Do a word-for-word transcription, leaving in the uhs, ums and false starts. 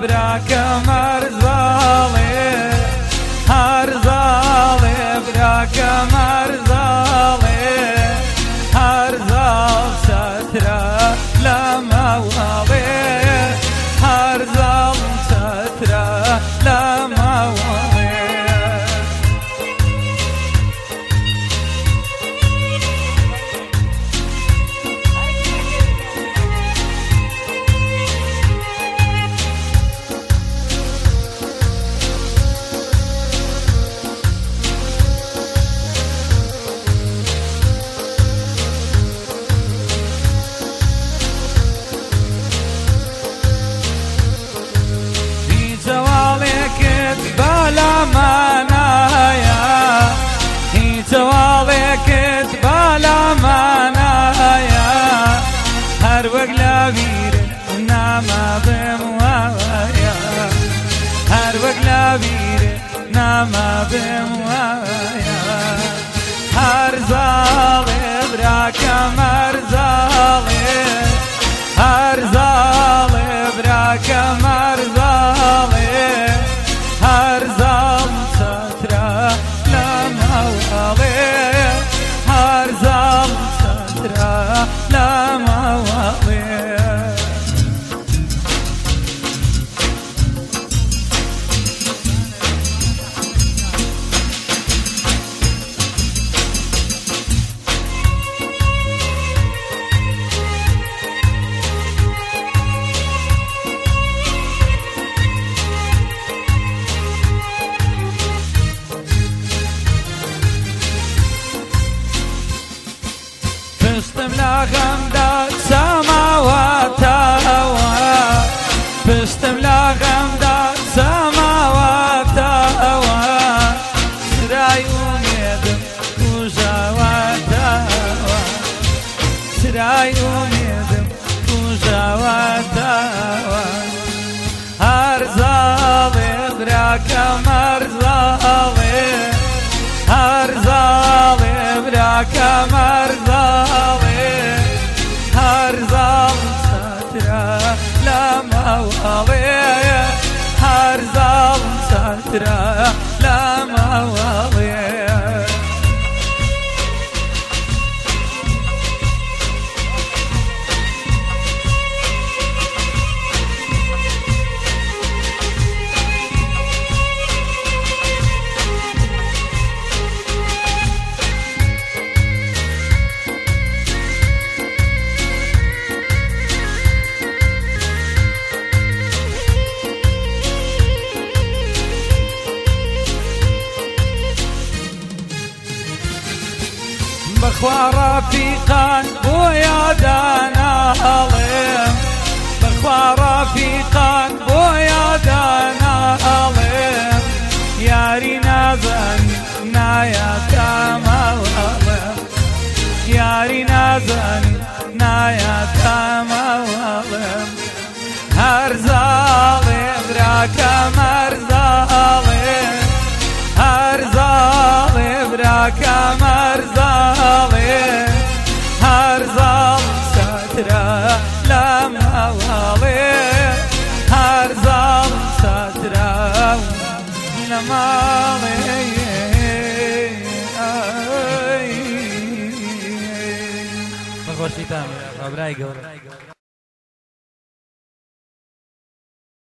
براکەم هەرزاڵێ هەرزاڵێ براکەم هەرزاڵێ هەرزاڵ چەترە لە ماوەڵێ هەرزاڵ چەترە لە ماوەڵێ جوالێکت باڵامانایە هەر وەک لاویرە نامە بێم وایە هەر وەک لاویرە نامە بێم وایە هەرزاڵێ براکەم هەرزاڵێ هەرزاڵێ براکەم هەرزاڵێ هەرزاڵ چەترە لە ماوەڵێ هەرزاڵ چەترە لە ماوەڵێ پشتم لە غەمدا چەماوەتەوە پشتم لە غەمدا چەماوەتەوە سرای ئومێدم کوژەوەتەوە سرای ئومێدم کوژەوەتەوە هەرزاڵێ براکەم هەرزاڵێ هەرزاڵێ براکەم هەرزاڵێ هەرزاڵ چەترە لە ماوەڵێ هەرزاڵ چەترە لە ماوەڵێ بەخوا ڕەفیقان بۆ یاداناڵێم بەخوا ڕەفیقان بۆ یاداناڵێم یاری نازانی نایەتە ماوەڵێم یاری نازانی نایەتە ماوەڵێم هەرزاڵێ براکەم هەرزاڵێ هەرزاڵێ براکەم هەرزاڵێ هەرزاڵ چەترە لە ماوەڵێ هەرزاڵ چەترە لە ماوەڵێ بەخۆشیتان ڕابرای گەورە.